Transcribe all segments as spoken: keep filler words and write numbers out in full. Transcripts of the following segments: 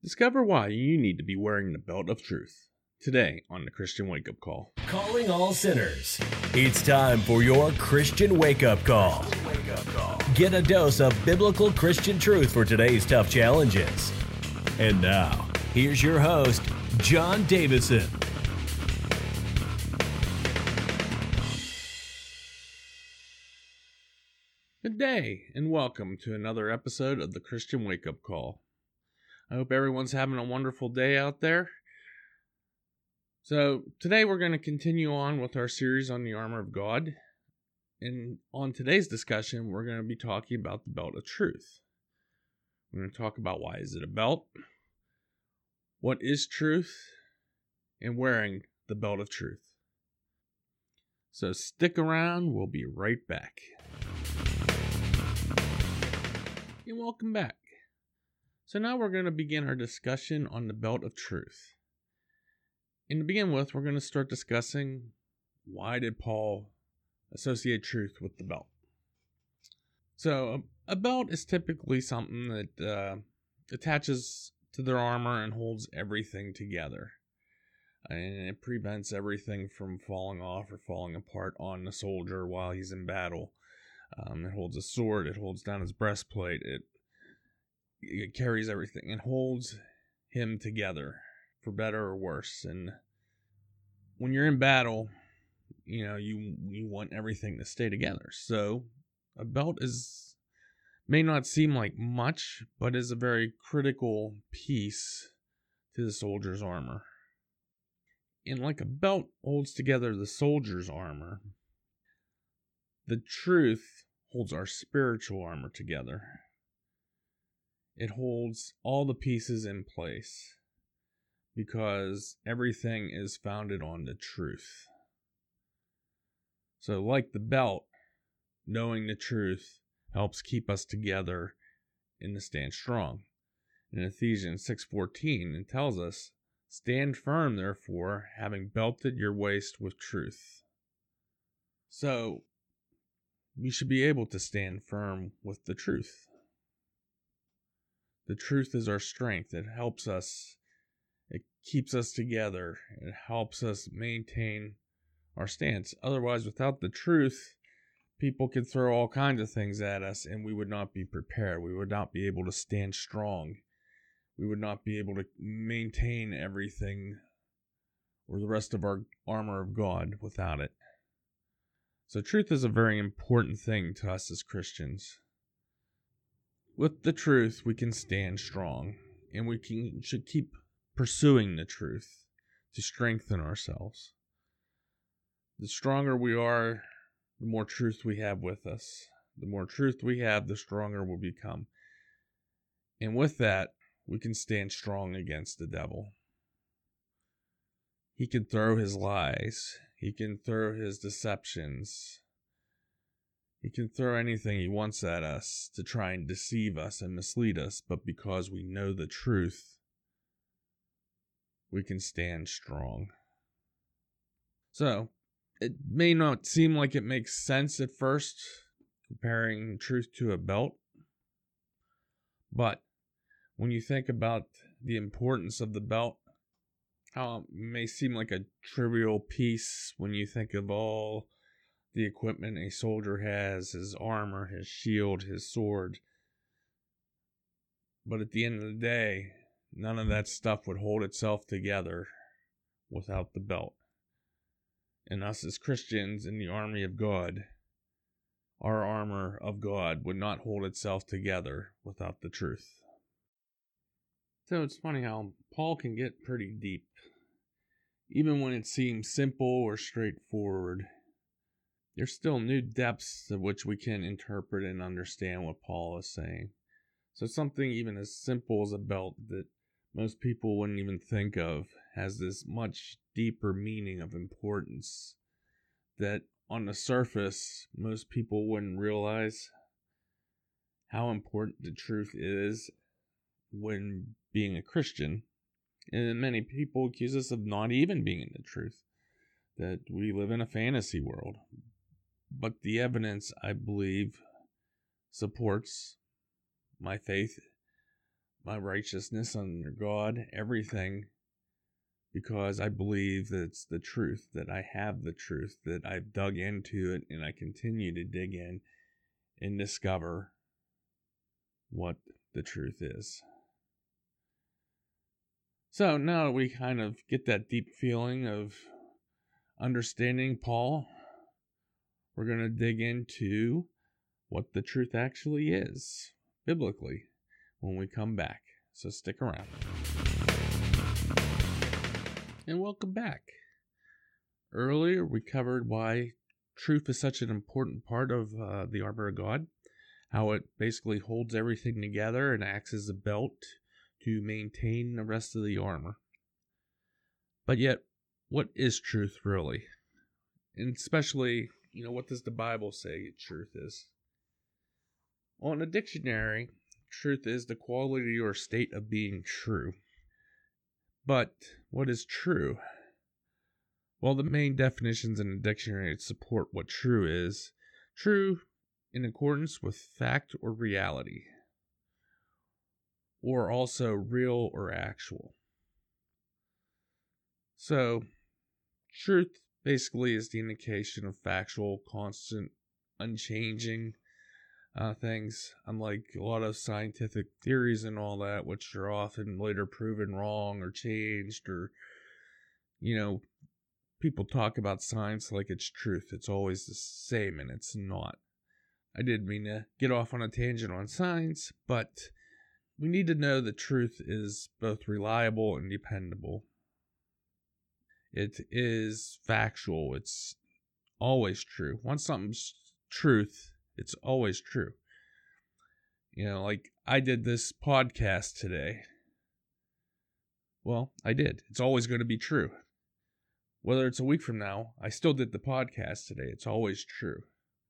Discover why you need to be wearing the belt of truth. Today on the Christian Wake Up Call. Calling all sinners. It's time for your Christian Wake Up Call. Get a dose of biblical Christian truth for today's tough challenges. And now, here's your host, John Davison. Good day, and welcome to another episode of the Christian Wake Up Call. I hope everyone's having a wonderful day out there. So, today we're going to continue on with our series on the armor of God. And on today's discussion, we're going to be talking about the belt of truth. We're going to talk about why is it a belt, what is truth, and wearing the belt of truth. So stick around, we'll be right back. And welcome back. So now we're going to begin our discussion on the belt of truth. And to begin with, we're going to start discussing why did Paul associate truth with the belt. So a, a belt is typically something that uh, attaches to their armor and holds everything together. And it prevents everything from falling off or falling apart on the soldier while he's in battle. Um, it holds a sword, it holds down his breastplate, it It carries everything and holds him together for better or worse. And when you're in battle, you know, you you want everything to stay together. So a belt is may not seem like much, but is a very critical piece to the soldier's armor. And like a belt holds together the soldier's armor, the truth holds our spiritual armor together. It holds all the pieces in place because everything is founded on the truth. So like the belt, knowing the truth helps keep us together and to stand strong. In Ephesians six fourteen, it tells us, "Stand firm, therefore, having belted your waist with truth." So we should be able to stand firm with the truth. The truth is our strength. It helps us. It keeps us together. It helps us maintain our stance. Otherwise, without the truth, people could throw all kinds of things at us and we would not be prepared. We would not be able to stand strong. We would not be able to maintain everything or the rest of our armor of God without it. So truth is a very important thing to us as Christians. With the truth, we can stand strong, and we can should keep pursuing the truth to strengthen ourselves. The stronger we are, the more truth we have with us. The more truth we have, the stronger we'll become. And with that, we can stand strong against the devil. He can throw his lies. He can throw his deceptions. He can throw anything he wants at us to try and deceive us and mislead us, but because we know the truth, we can stand strong. So, it may not seem like it makes sense at first, comparing truth to a belt, but when you think about the importance of the belt, how it may seem like a trivial piece when you think of all the equipment a soldier has, his armor, his shield, his sword. But at the end of the day, none of that stuff would hold itself together without the belt. And us as Christians in the army of God, our armor of God would not hold itself together without the truth. So it's funny how Paul can get pretty deep, even when it seems simple or straightforward. There's still new depths of which we can interpret and understand what Paul is saying. So something even as simple as a belt that most people wouldn't even think of has this much deeper meaning of importance that on the surface most people wouldn't realize how important the truth is when being a Christian. And many people accuse us of not even being in the truth, that we live in a fantasy world. But the evidence, I believe, supports my faith my righteousness under God, everything, because I believe that it's the truth, that I have the truth, that I've dug into it, and I continue to dig in and discover what the truth is. So now that we kind of get that deep feeling of understanding Paul, we're going to dig into what the truth actually is, biblically, when we come back. So stick around. And welcome back. Earlier, we covered why truth is such an important part of uh, the armor of God, how it basically holds everything together and acts as a belt to maintain the rest of the armor. But yet, what is truth really? And especially, you know, what does the Bible say truth is? Well, in a dictionary, truth is the quality or state of being true. But what is true? Well, the main definitions in the dictionary support what true is. True in accordance with fact or reality, or also real or actual. So, truth basically is the indication of factual, constant, unchanging uh, things, unlike a lot of scientific theories and all that, which are often later proven wrong or changed, or, you know, people talk about science like it's truth. It's always the same, and it's not. I didn't mean to get off on a tangent on science, but we need to know that truth is both reliable and dependable. It is factual. It's always true. Once something's truth, it's always true. You know, like I did this podcast today. Well, I did. It's always going to be true. Whether it's a week from now, I still did the podcast today. It's always true.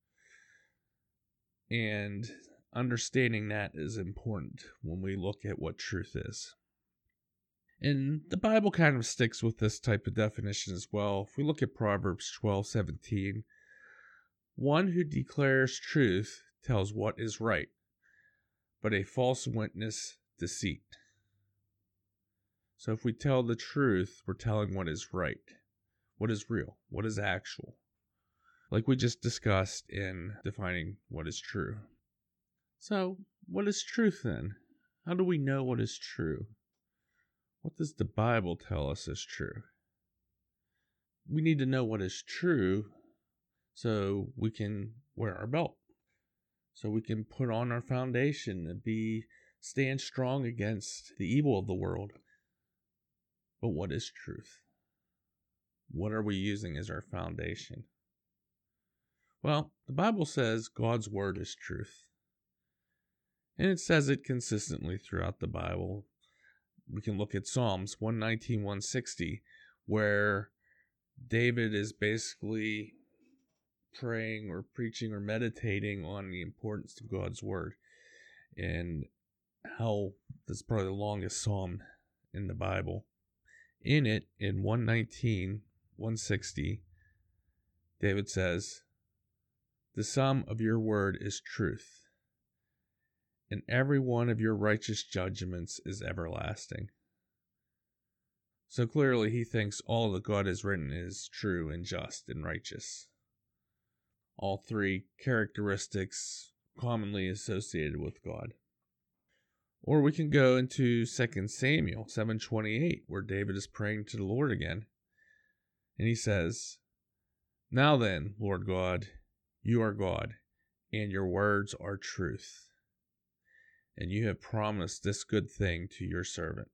And understanding that is important when we look at what truth is. And the Bible kind of sticks with this type of definition as well. If we look at Proverbs twelve seventeen, one who declares truth tells what is right, but a false witness deceit. So if we tell the truth, we're telling what is right, what is real, what is actual, like we just discussed in defining what is true. So, what is truth then? How do we know what is true? What does the Bible tell us is true? We need to know what is true so we can wear our belt, so we can put on our foundation and be stand strong against the evil of the world. But what is truth? What are we using as our foundation? Well, the Bible says God's word is truth. And it says it consistently throughout the Bible. We can look at Psalms one nineteen, one sixty, where David is basically praying or preaching or meditating on the importance of God's word. And how that's probably the longest psalm in the Bible. In it, in one nineteen, one sixty, David says, "The sum of your word is truth, and every one of your righteous judgments is everlasting." So clearly he thinks all that God has written is true and just and righteous. All three characteristics commonly associated with God. Or we can go into Second Samuel seven twenty-eight, where David is praying to the Lord again. And he says, "Now then, Lord God, you are God, and your words are truth. And you have promised this good thing to your servant."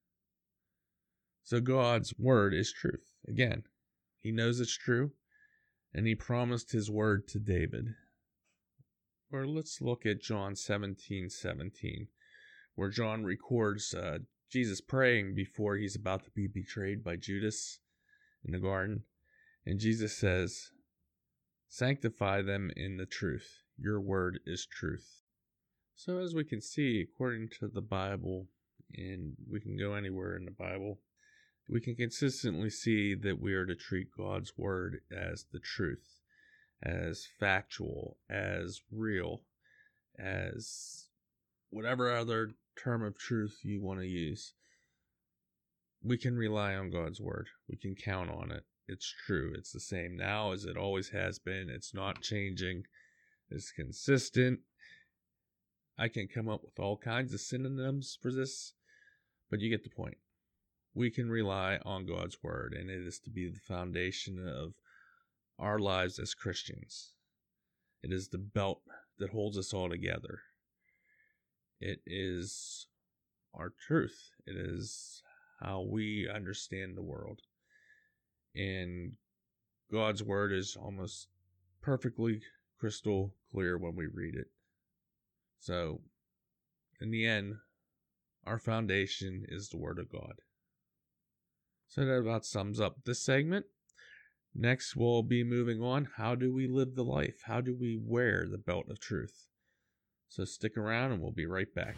So God's word is truth. Again, he knows it's true, and he promised his word to David. Or let's look at John seventeen seventeen, where John records uh, Jesus praying before he's about to be betrayed by Judas in the garden. And Jesus says, "Sanctify them in the truth. Your word is truth." So as we can see, according to the Bible, and we can go anywhere in the Bible, we can consistently see that we are to treat God's word as the truth, as factual, as real, as whatever other term of truth you want to use. We can rely on God's word. We can count on it. It's true. It's the same now as it always has been. It's not changing. It's consistent. I can come up with all kinds of synonyms for this, but you get the point. We can rely on God's word, and it is to be the foundation of our lives as Christians. It is the belt that holds us all together. It is our truth. It is how we understand the world. And God's word is almost perfectly crystal clear when we read it. So, in the end, our foundation is the word of God. So that about sums up this segment. Next, we'll be moving on. How do we live the life? How do we wear the belt of truth? So stick around and we'll be right back.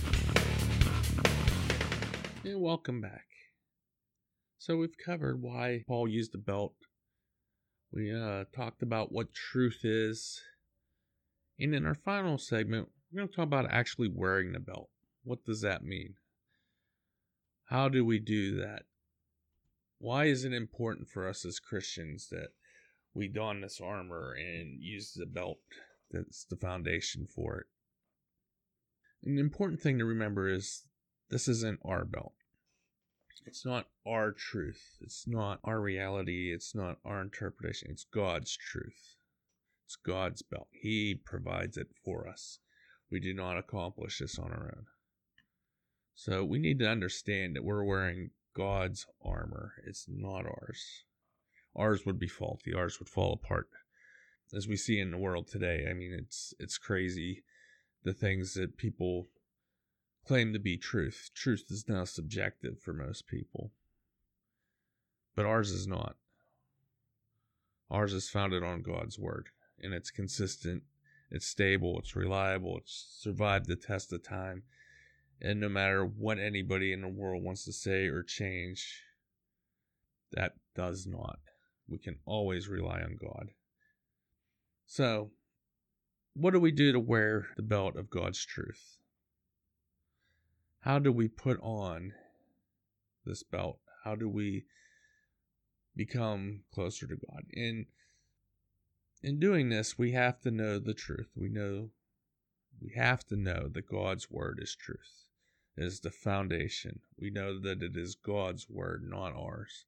And welcome back. So we've covered why Paul used the belt. We uh, talked about what truth is. And in our final segment, we're going to talk about actually wearing the belt. What does that mean? How do we do that? Why is it important for us as Christians that we don this armor and use the belt that's the foundation for it? An important thing to remember is this isn't our belt. It's not our truth. It's not our reality. It's not our interpretation. It's God's truth. It's God's belt. He provides it for us. We do not accomplish this on our own. So we need to understand that we're wearing God's armor. It's not ours. Ours would be faulty. Ours would fall apart. As we see in the world today, I mean, it's it's crazy the things that people claim to be truth. Truth is now subjective for most people. But ours is not. Ours is founded on God's word. And it's consistent. It's stable. It's reliable. It's survived the test of time. And no matter what anybody in the world wants to say or change, that does not. We can always rely on God. So, what do we do to wear the belt of God's truth? How do we put on this belt? How do we become closer to God? And in doing this, we have to know the truth. We know, we have to know that God's word is truth. It is the foundation. We know that it is God's word, not ours.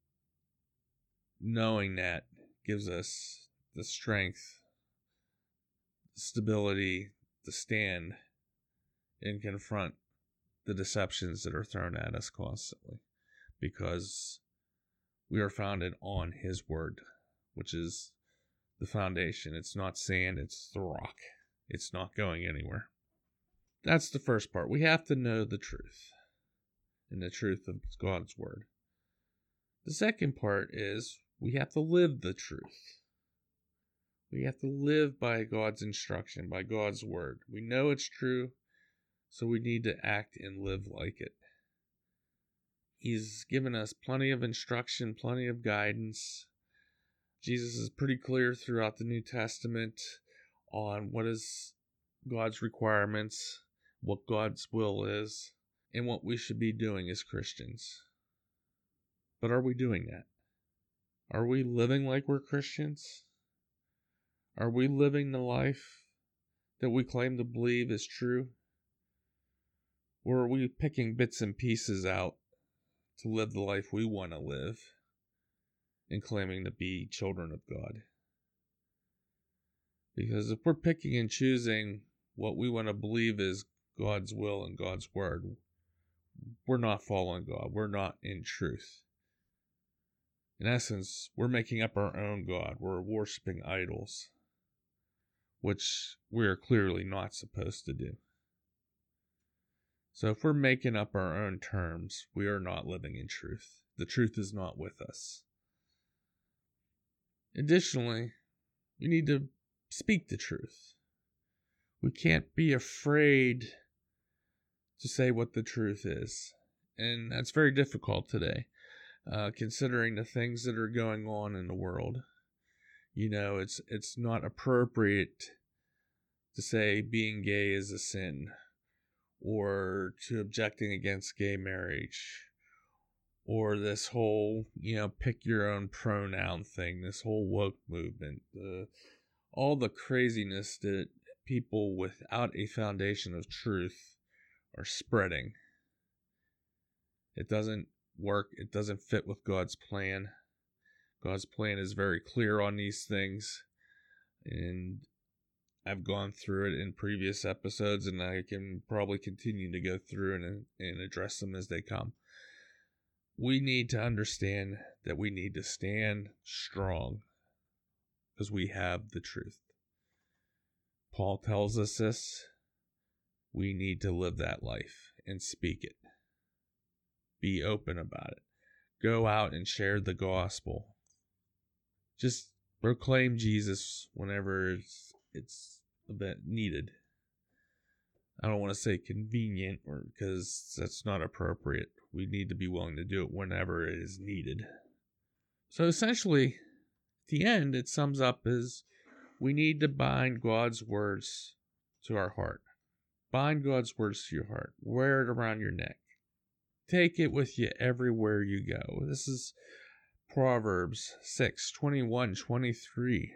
Knowing that gives us the strength, the stability to stand and confront the deceptions that are thrown at us constantly, because we are founded on His word, which is the foundation. It's not sand, it's the rock. It's not going anywhere. That's the first part. We have to know the truth, and the truth of God's word. The second part is we have to live the truth. We have to live by God's instruction, by God's word. We know it's true, so we need to act and live like it. He's given us plenty of instruction, plenty of guidance. Jesus is pretty clear throughout the New Testament on what is God's requirements, what God's will is, and what we should be doing as Christians. But are we doing that? Are we living like we're Christians? Are we living the life that we claim to believe is true? Or are we picking bits and pieces out to live the life we want to live and claiming to be children of God? Because if we're picking and choosing what we want to believe is God's will and God's word, we're not following God. We're not in truth. In essence, we're making up our own God. We're worshiping idols, which we are clearly not supposed to do. So if we're making up our own terms, we are not living in truth. The truth is not with us. Additionally, we need to speak the truth. We can't be afraid to say what the truth is. And that's very difficult today, uh, considering the things that are going on in the world. You know, it's it's not appropriate to say being gay is a sin, or to objecting against gay marriage, or this whole, you know, pick your own pronoun thing, this whole woke movement, uh, all the craziness that people without a foundation of truth are spreading. It doesn't work. It doesn't fit with God's plan. God's plan is very clear on these things, and I've gone through it in previous episodes, and I can probably continue to go through and, and address them as they come. We need to understand that we need to stand strong because we have the truth. Paul tells us this. We need to live that life and speak it. Be open about it. Go out and share the gospel. Just proclaim Jesus whenever it's, it's a bit needed. I don't want to say convenient, or because that's not appropriate. We need to be willing to do it whenever it is needed. So essentially, at the end, it sums up as we need to bind God's words to our heart. Bind God's words to your heart. Wear it around your neck. Take it with you everywhere you go. This is Proverbs six, twenty-one, twenty-three.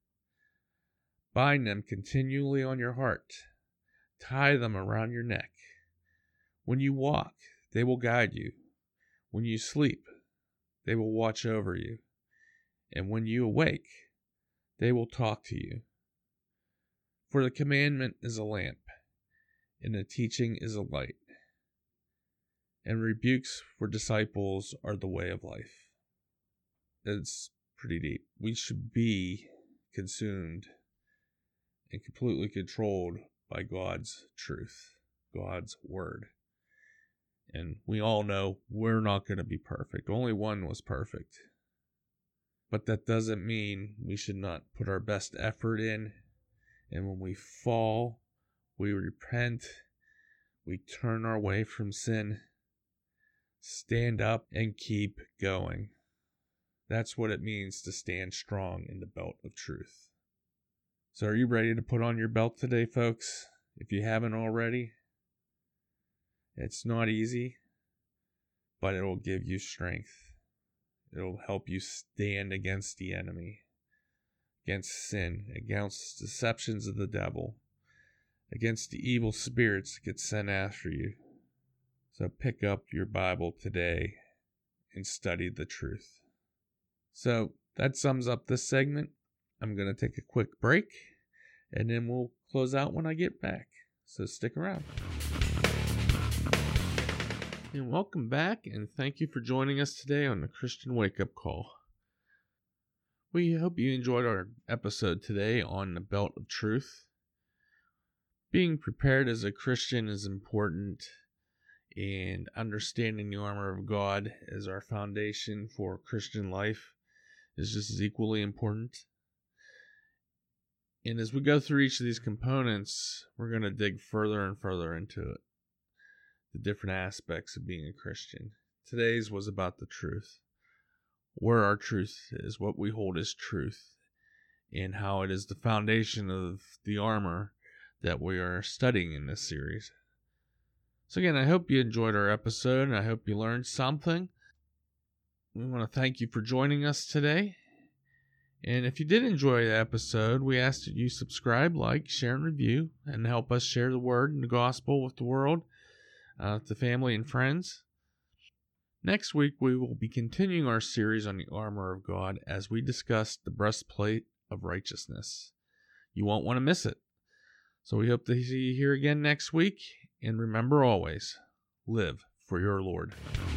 Bind them continually on your heart. Tie them around your neck. When you walk, they will guide you. When you sleep, they will watch over you. And when you awake, they will talk to you. For the commandment is a lamp, and the teaching is a light. And rebukes for disciples are the way of life. It's pretty deep. We should be consumed and completely controlled by God's truth, God's word. And we all know we're not going to be perfect. Only one was perfect. But that doesn't mean we should not put our best effort in. And when we fall, we repent, we turn our way from sin, stand up and keep going. That's what it means to stand strong in the belt of truth. So are you ready to put on your belt today, folks? If you haven't already, it's not easy, but it will give you strength. It'll help you stand against the enemy, against sin, against deceptions of the devil, against the evil spirits that get sent after you. So pick up your Bible today and study the truth. So that sums up this segment. I'm going to take a quick break, and then we'll close out when I get back. So stick around. And welcome back, and thank you for joining us today on the Christian Wake Up Call. We hope you enjoyed our episode today on the Belt of Truth. Being prepared as a Christian is important, and understanding the armor of God as our foundation for Christian life is just as equally important. And as we go through each of these components, we're going to dig further and further into it, the different aspects of being a Christian. Today's was about the truth, where our truth is, what we hold as truth, and how it is the foundation of the armor that we are studying in this series. So again, I hope you enjoyed our episode, and I hope you learned something. We want to thank you for joining us today. And if you did enjoy the episode, we ask that you subscribe, like, share, and review, and help us share the word and the gospel with the world, uh, to family and friends. Next week, we will be continuing our series on the armor of God as we discuss the breastplate of righteousness. You won't want to miss it. So we hope to see you here again next week. And remember always, live for your Lord.